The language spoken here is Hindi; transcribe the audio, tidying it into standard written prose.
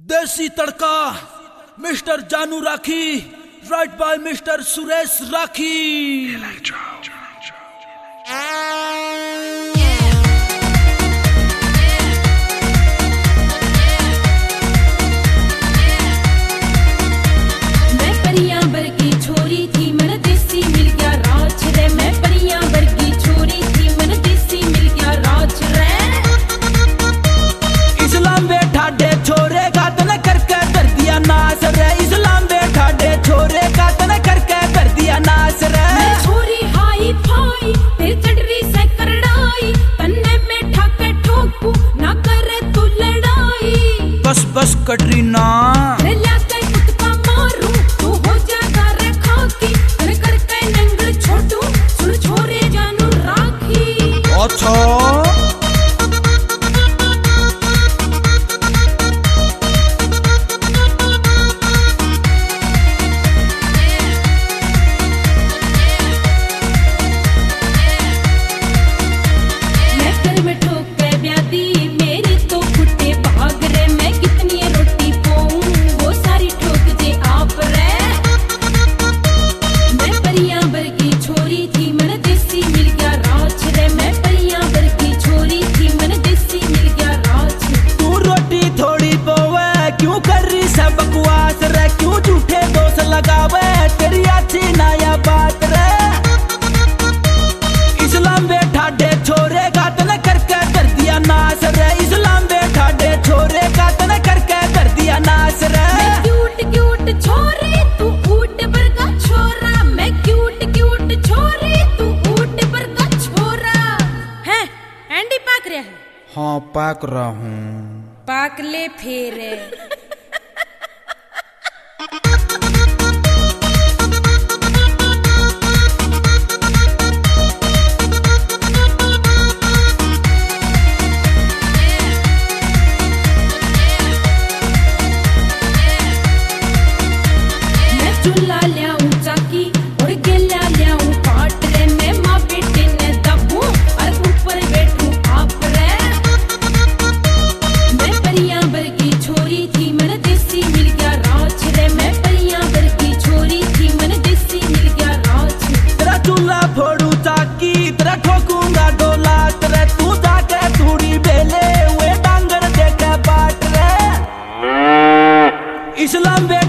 देसी तड़का mister Janu Rakhi, write by mister Suresh Rakhi. मैं परियां वर्गी छोरी थी, मन देसी मिल गया राज रे। मैं परियां वर्गी छोरी थी, मन देसी मिल गया राज रे। इस्लाम बैठा डे छोरे का तने करके कर दिया नास रे। इस्लाम बैठा डे छोरे का तने करके कर दिया नास रे। मैं छोरी हाई फाई तेरी चटरी से करड़ाई, तन्ने में ठाके ठोकू ना करे तू लड़ाई। बस बस कटरीना रे लाके कुत्ता मारू तू हो जागा रे खाकी। कर करके नंगल छोटू सुन छोरे जानू राखी। अच्छा बकवास रे, क्यों झूठे दोष लगावे तेरी अच्छी नया बात रे। इस्लाम बैठा डे छोरे का तने करके कर दिया नास रे। इस्लाम बैठा डे छोरे का तने करके कर दिया नास रे। मैं क्यूट क्यूट छोरी तू ऊट पर का छोरा। मैं क्यूट क्यूट छोरी तू ऊट पर का छोरा। है एंडी पाक रहा है? हाँ पाक रहा हूँ। पाक ले फेर चूल्हा ल्याऊं चाकी और गेला ल्याऊं पाट रे। मैं माँ बेटे ने दबूं और ऊपर बैठूं आप रे। मैं परियां वर्गी छोरी थी, मन देसी मिल गया राज रे। मैं परियां वर्गी छोरी थी, मन देसी मिल गया राज। तेरा चूल्हा फोड़ू चाकी, तेरा ठोकूंगा डोलात रे। तू जाके थोड़ी बेले हुए डांगर देके बाट रे। इस्लाम